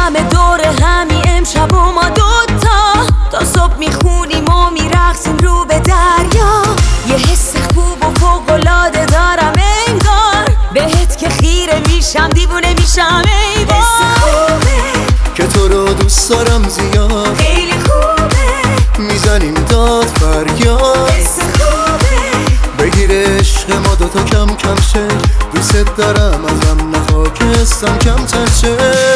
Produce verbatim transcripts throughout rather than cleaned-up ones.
جمع دور همی امشب و ما دوتا تا صبح میخونیم و میرقصیم رو به دریا. یه حس خوب و فوق‌العاده دارم انگار، بهت که خیره میشم دیوونه میشم ای بار. حس خوبه که تو رو دوست دارم زیاد، خیلی خوبه میزنیم داد فریاد. حس خوبه بگیر عشق ما دوتا کم کم شه، دوست دارم ازم نخوا که حسم کمتر شه.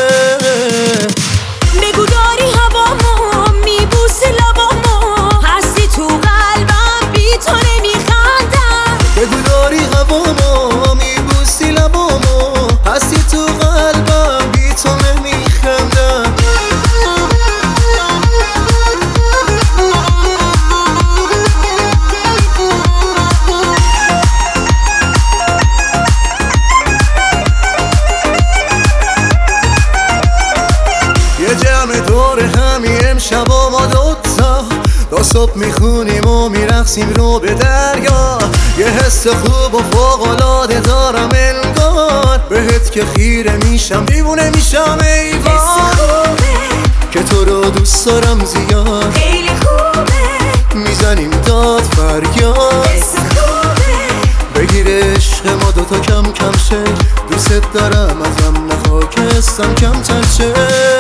بگو داری هوامو میبوسی لبامو، هستی تو قلبم بی تو نمیخندم. بگو داری هوامو میبوسی لبامو، هستی تو قلبم بی تو نمیخندم. یه جمع دور همی امشب و ما دوتا تا صبح میخونیم و میرقصیم رو به دریا. یه حس خوب و فوق‌العاده دارم انگار، بهت که خیره میشم دیوونه میشم ای حس وای. خوبه که تو رو دوست دارم زیاد، خیلی خوبه میزنیم داد فریاد. حس خوبه بگیر عشق ما دوتا کم کم شه، دوست دارم ازم نخوا که حسم کمتر شه.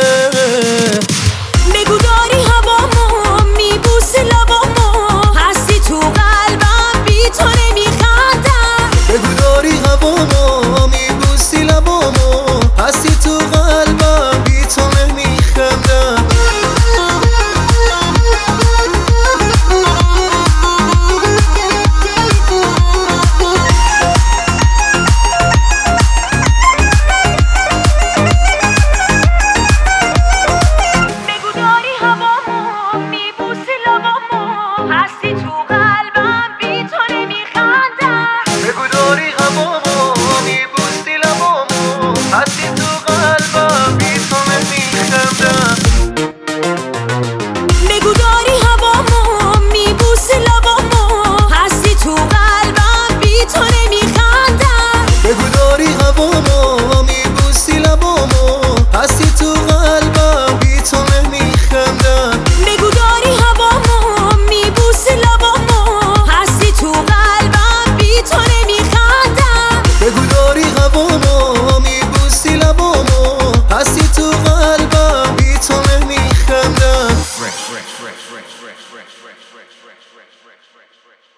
بگو داری هوامو میبوسی لبامو، هستی تو قلبم بی تو نمیخندم. بگو داری هوامو میبوسی لبامو، هستی تو قلبم بی تو نمیخندم. بگو داری هوامو میبوسی لبامو، هستی تو قلبم بی تو نمیخندم. بگو داری هوامو میبوسی لبامو، هستی تو قلبم بی تو نمیخندم. بگو داری هوامو میبوسی لبامو، هستی تو قلبم بی تو نمیخندم. بگو داری هوامو میبوسی لبامو، هستی تو قلبم بی تو نمیخندم. بگو داری هوامو میبوسی لبامو، هستی تو قلبم بی تو نمیخندم. بگو داری هوامو میبوسی لبامو، هستی تو قلبم بی تو نمیخندم. Fresh, fresh, fresh, fresh, fresh, fresh, fresh, fresh, fresh, fresh, fresh, fresh, fresh.